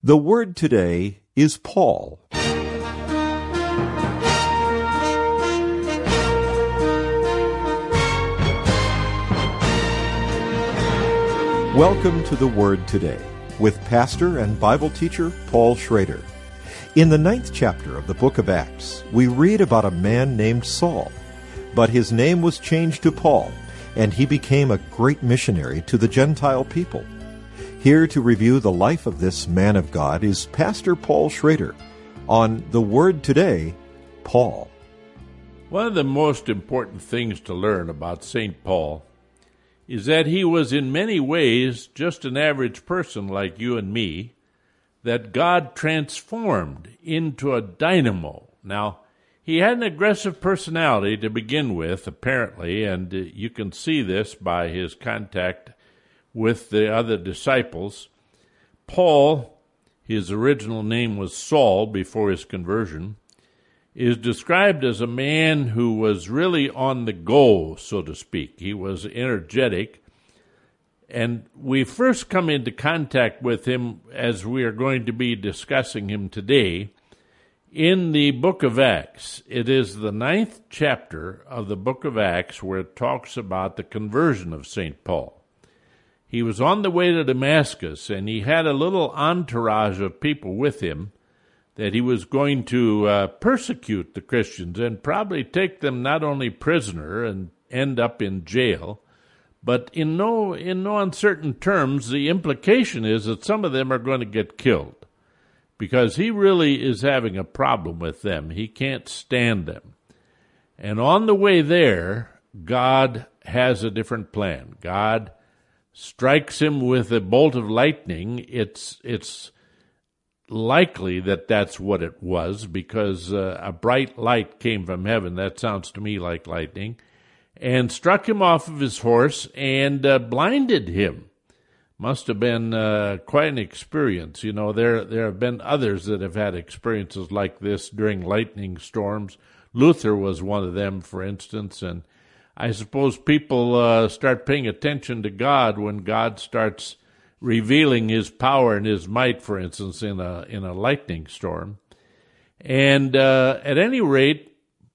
The word today is Paul. Welcome to the Word Today with pastor and Bible teacher Paul Schrader. In the 9th chapter of the book of Acts, we read about a man named Saul, but his name was changed to Paul, and he became a great missionary to the Gentile people. Here to review the life of this man of God is Pastor Paul Schrader on The Word Today, Paul. One of the most important things to learn about St. Paul is that he was in many ways just an average person like you and me that God transformed into a dynamo. Now, he had an aggressive personality to begin with, apparently, and you can see this by his contact with the other disciples. Paul, his original name was Saul before his conversion, is described as a man who was really on the go, so to speak. He was energetic, and we first come into contact with him as we are going to be discussing him today in the book of Acts. It is the 9th chapter of the book of Acts where it talks about the conversion of St. Paul. He was on the way to Damascus, and he had a little entourage of people with him that he was going to persecute the Christians and probably take them not only prisoner and end up in jail, but in no uncertain terms, the implication is that some of them are going to get killed because he really is having a problem with them. He can't stand them. And on the way there, God has a different plan. God strikes him with a bolt of lightning. It's likely that that's what it was because a bright light came from heaven. That sounds to me like lightning. And struck him off of his horse and blinded him. Must have been quite an experience. You know, there have been others that have had experiences like this during lightning storms. Luther was one of them, for instance. And I suppose people start paying attention to God when God starts revealing his power and his might, for instance, in a lightning storm. And at any rate,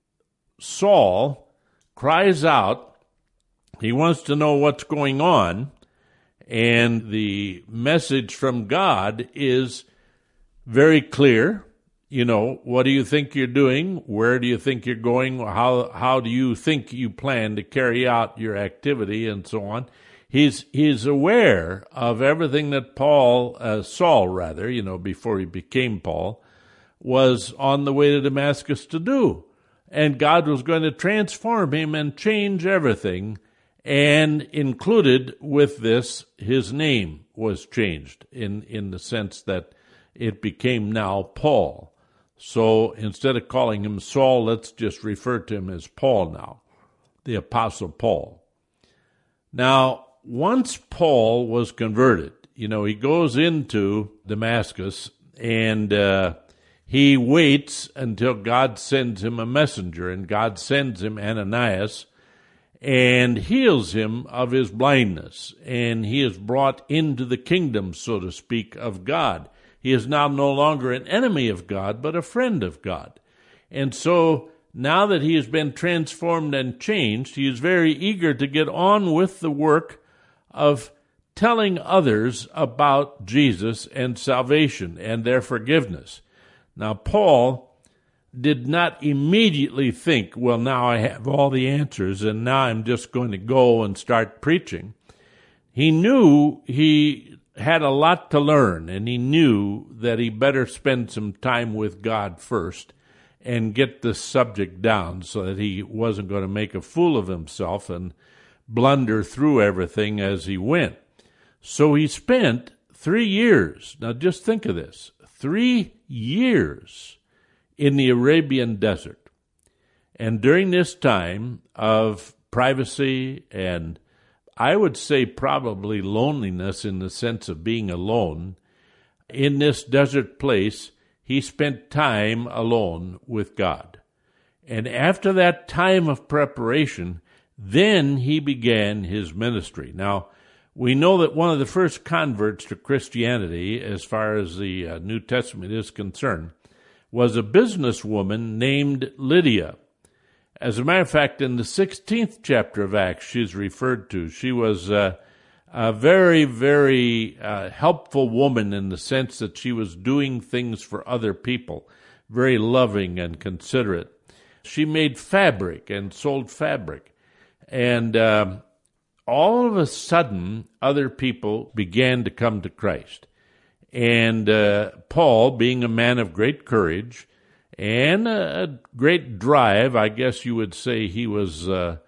Saul cries out. He wants to know what's going on, and the message from God is very clear. You know, what do you think you're doing? Where do you think you're going? How do you think you plan to carry out your activity, and so on? He's aware of everything that Saul, before he became Paul, was on the way to Damascus to do. And God was going to transform him and change everything. And included with this, his name was changed in the sense that it became now Paul. So instead of calling him Saul, let's just refer to him as Paul now, the Apostle Paul. Now, once Paul was converted, he goes into Damascus and he waits until God sends him a messenger, and God sends him Ananias and heals him of his blindness, and he is brought into the kingdom, so to speak, of God. He is now no longer an enemy of God, but a friend of God. And so now that he has been transformed and changed, he is very eager to get on with the work of telling others about Jesus and salvation and their forgiveness. Now, Paul did not immediately think, well, now I have all the answers and now I'm just going to go and start preaching. He knew he had a lot to learn, and he knew that he better spend some time with God first and get the subject down so that he wasn't going to make a fool of himself and blunder through everything as he went. So he spent 3 years, now just think of this, 3 years in the Arabian desert. And during this time of privacy and I would say probably loneliness in the sense of being alone, in this desert place, he spent time alone with God. And after that time of preparation, then he began his ministry. Now, We know that one of the first converts to Christianity, as far as the New Testament is concerned, was a businesswoman named Lydia. As a matter of fact, in the 16th chapter of Acts, she's referred to. She was a very, very helpful woman in the sense that she was doing things for other people, very loving and considerate. She made fabric and sold fabric. And all of a sudden, other people began to come to Christ. And Paul, being a man of great courage and a great drive, I guess you would say he was a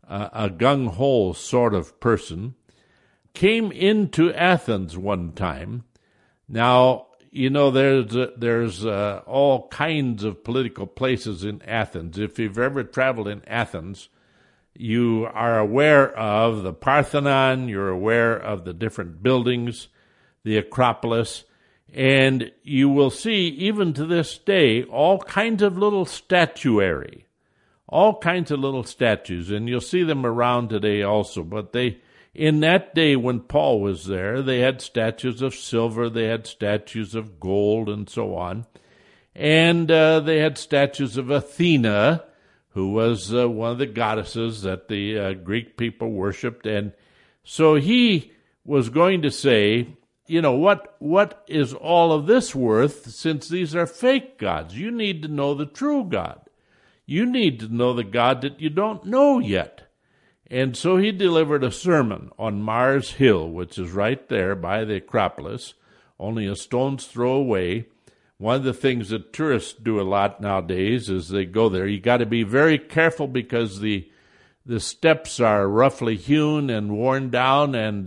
gung-ho sort of person, came into Athens one time. Now, you know, there's all kinds of political places in Athens. If you've ever traveled in Athens, you are aware of the Parthenon, you're aware of the different buildings, the Acropolis, and you will see, even to this day, all kinds of little statuary, all kinds of little statues, and you'll see them around today also. But in that day when Paul was there, they had statues of silver, they had statues of gold, and so on. And they had statues of Athena, who was one of the goddesses that the Greek people worshipped. And so he was going to say, you know, what is all of this worth, since these are fake gods? You need to know the true God. You need to know the God that you don't know yet. And so he delivered a sermon on Mars Hill, which is right there by the Acropolis, only a stone's throw away. One of the things that tourists do a lot nowadays is they go there. You got to be very careful because the steps are roughly hewn and worn down, and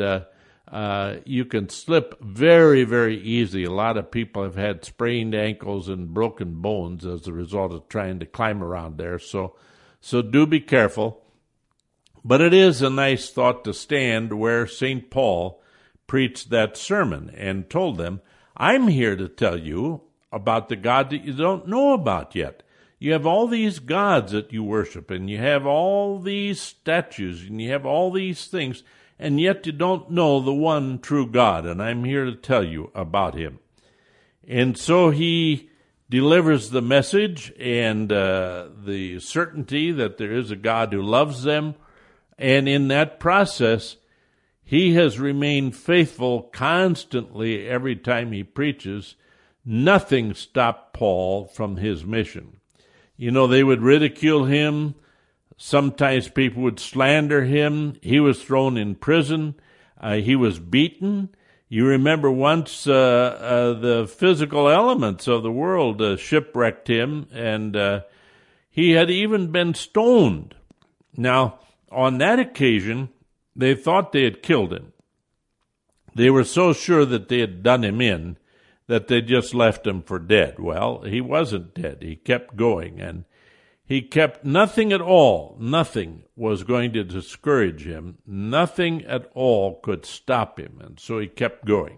you can slip very, very easy. A lot of people have had sprained ankles and broken bones as a result of trying to climb around there. So do be careful. But it is a nice thought to stand where St. Paul preached that sermon and told them, I'm here to tell you about the God that you don't know about yet. You have all these gods that you worship, and you have all these statues, and you have all these things, and yet you don't know the one true God, and I'm here to tell you about him. And so he delivers the message and the certainty that there is a God who loves them, and in that process, he has remained faithful constantly every time he preaches. Nothing stopped Paul from his mission. You know, they would ridicule him. Sometimes people would slander him. He was thrown in prison. He was beaten. You remember once the physical elements of the world shipwrecked him, and he had even been stoned. Now, on that occasion, they thought they had killed him. They were so sure that they had done him in that they just left him for dead. Well, he wasn't dead. He kept going, and he kept nothing at all. Nothing was going to discourage him. Nothing at all could stop him, and so he kept going.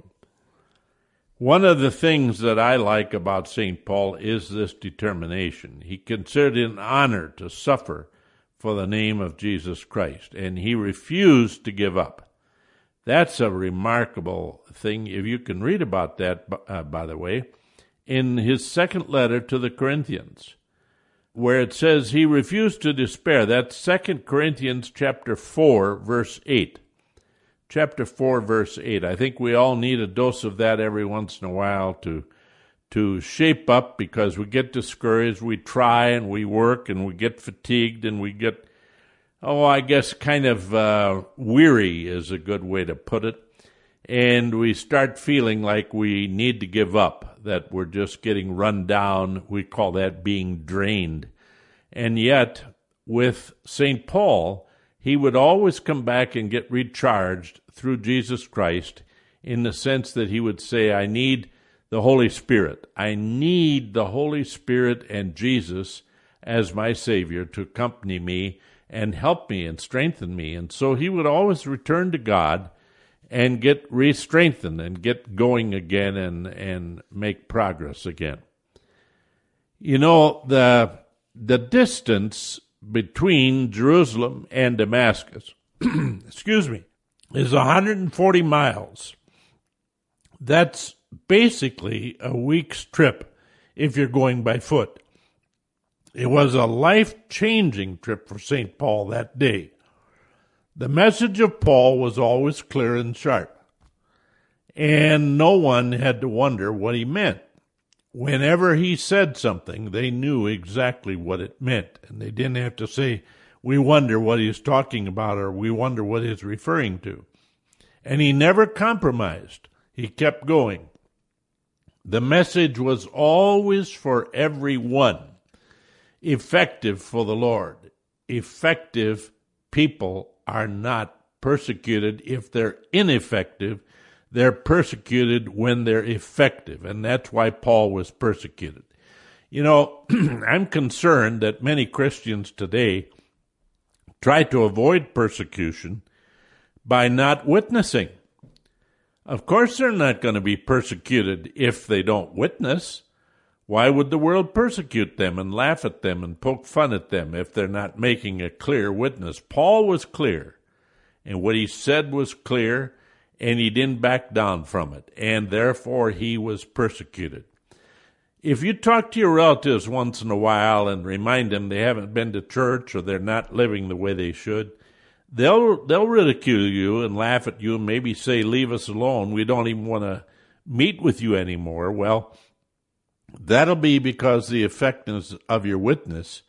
One of the things that I like about St. Paul is this determination. He considered it an honor to suffer for the name of Jesus Christ, and he refused to give up. That's a remarkable thing. If you can read about that, by the way, in his second letter to the Corinthians, where it says he refused to despair. That's 2 Corinthians chapter 4, verse 8. Chapter 4, verse 8. I think we all need a dose of that every once in a while to shape up, because we get discouraged, we try and we work and we get fatigued and we get, I guess kind of weary is a good way to put it. And we start feeling like we need to give up, that we're just getting run down. We call that being drained. And yet, with St. Paul, he would always come back and get recharged through Jesus Christ, in the sense that he would say, I need the Holy Spirit. I need the Holy Spirit and Jesus as my Savior to accompany me and help me and strengthen me. And so he would always return to God and get re-strengthened and get going again and make progress again. You know, the distance between Jerusalem and Damascus, excuse me, is 140 miles. That's basically a week's trip if you're going by foot. It was a life-changing trip for St. Paul that day. The message of Paul was always clear and sharp, and no one had to wonder what he meant. Whenever he said something, they knew exactly what it meant, and they didn't have to say, we wonder what he's talking about, or we wonder what he's referring to. And he never compromised. He kept going. The message was always for everyone. Effective for the Lord. Effective people are not persecuted if they're ineffective. They're persecuted when they're effective, and that's why Paul was persecuted. You know, I'm concerned that many Christians today try to avoid persecution by not witnessing. Of course they're not going to be persecuted if they don't witness. Why would the world persecute them and laugh at them and poke fun at them if they're not making a clear witness? Paul was clear, and what he said was clear, and he didn't back down from it, and therefore he was persecuted. If you talk to your relatives once in a while and remind them they haven't been to church or they're not living the way they should, they'll ridicule you and laugh at you and maybe say, leave us alone, we don't even want to meet with you anymore. Well, that'll be because the effectiveness of your witness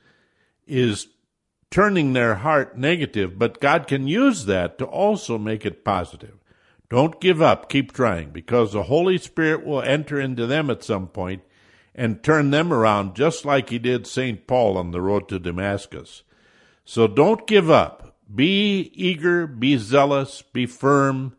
is turning their heart negative, but God can use that to also make it positive. Don't give up. Keep trying, because the Holy Spirit will enter into them at some point and turn them around just like he did St. Paul on the road to Damascus. So don't give up. Be eager, be zealous, be firm,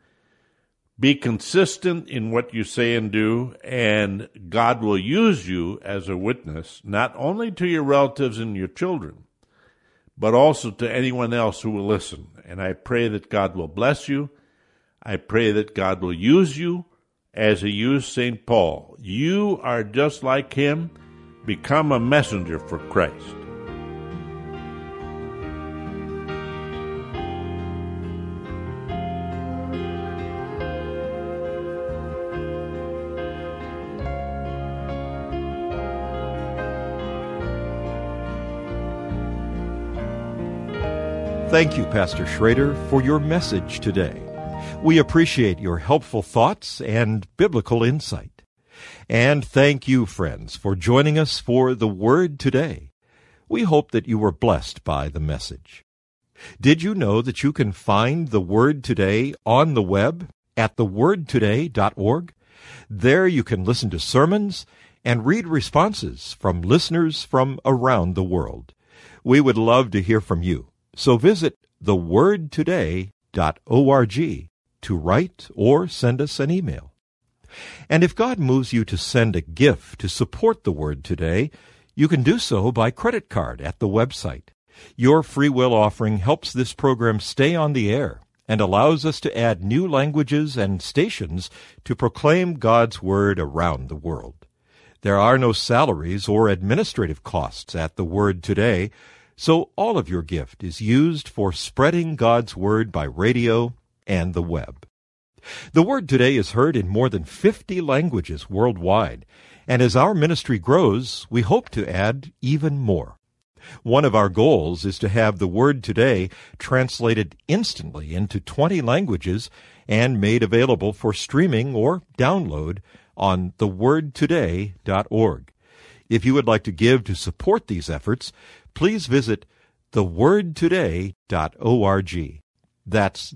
be consistent in what you say and do, and God will use you as a witness, not only to your relatives and your children, but also to anyone else who will listen. And I pray that God will bless you. I pray that God will use you as he used St. Paul. You are just like him. Become a messenger for Christ. Thank you, Pastor Schrader, for your message today. We appreciate your helpful thoughts and biblical insight. And thank you, friends, for joining us for The Word Today. We hope that you were blessed by the message. Did you know that you can find The Word Today on the web at thewordtoday.org? There you can listen to sermons and read responses from listeners from around the world. We would love to hear from you. So visit thewordtoday.org to write or send us an email. And if God moves you to send a gift to support the Word Today, you can do so by credit card at the website. Your free will offering helps this program stay on the air and allows us to add new languages and stations to proclaim God's Word around the world. There are no salaries or administrative costs at the Word Today, so all of your gift is used for spreading God's Word by radio and the web. The Word Today is heard in more than 50 languages worldwide, and as our ministry grows, we hope to add even more. One of our goals is to have the Word Today translated instantly into 20 languages and made available for streaming or download on thewordtoday.org. If you would like to give to support these efforts, please visit thewordtoday.org. That's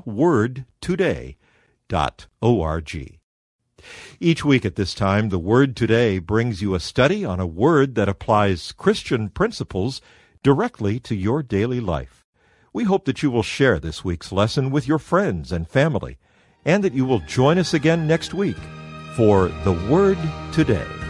thewordtoday.org. Each week at this time, The Word Today brings you a study on a word that applies Christian principles directly to your daily life. We hope that you will share this week's lesson with your friends and family, and that you will join us again next week for The Word Today.